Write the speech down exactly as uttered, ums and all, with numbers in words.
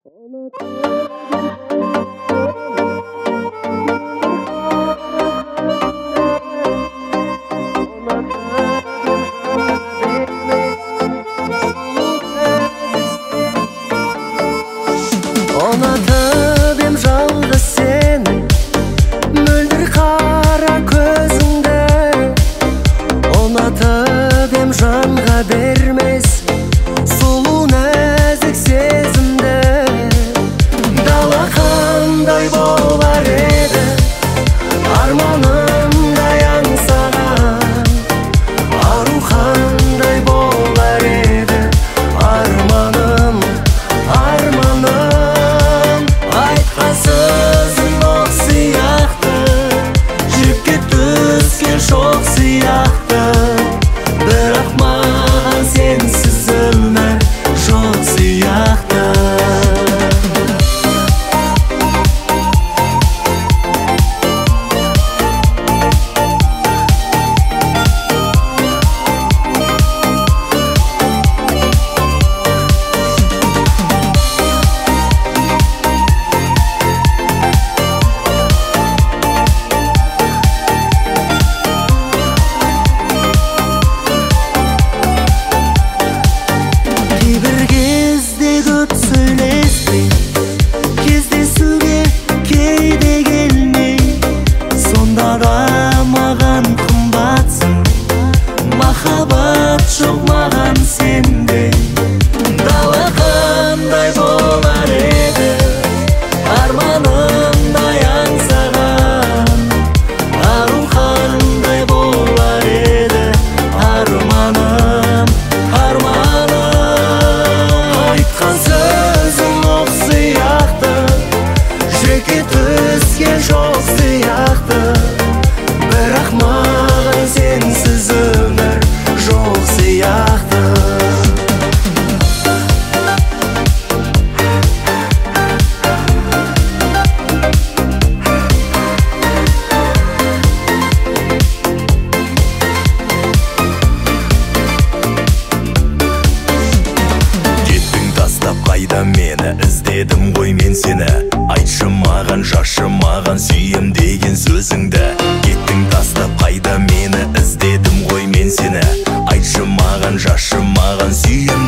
Ұнатып ем жалғыз сені, мөлдір қара көзіңді. Ұнатып ем жанға бермес сұлу нәзік сезімді. Дала қандай болар еді, арманымдай аңсаған. Ару қандай болар еді, арманым, арманым. Айтқан сөзің оқ сияқты, жүрекке түскен шоқ сияқты. Бірақ маған сенсіз өмір жоқ сияқты. Кейбір кезде көп сөйлеспей, кездесуге кейде келмей, сонда да маған қымбатсың. Махаббат жоқ маған сенде. Дала қандай болар еді, арманымдай аңсаған. Ару қандай болар еді, арманым, арманым. Айтқан сөзің оқ сияқты, жүрекке түскен шоқ сияқты. Бірақ маған сенсіз өмір жоқ сияқты. Қайда мені іздедім ғой мен сені. Айтшы маған, жашы маған, сүйем деген сөзіңді. Кеттің тастап қайда мені іздедім ғой мен сені. Айтшы маған, жашы маған, сүйем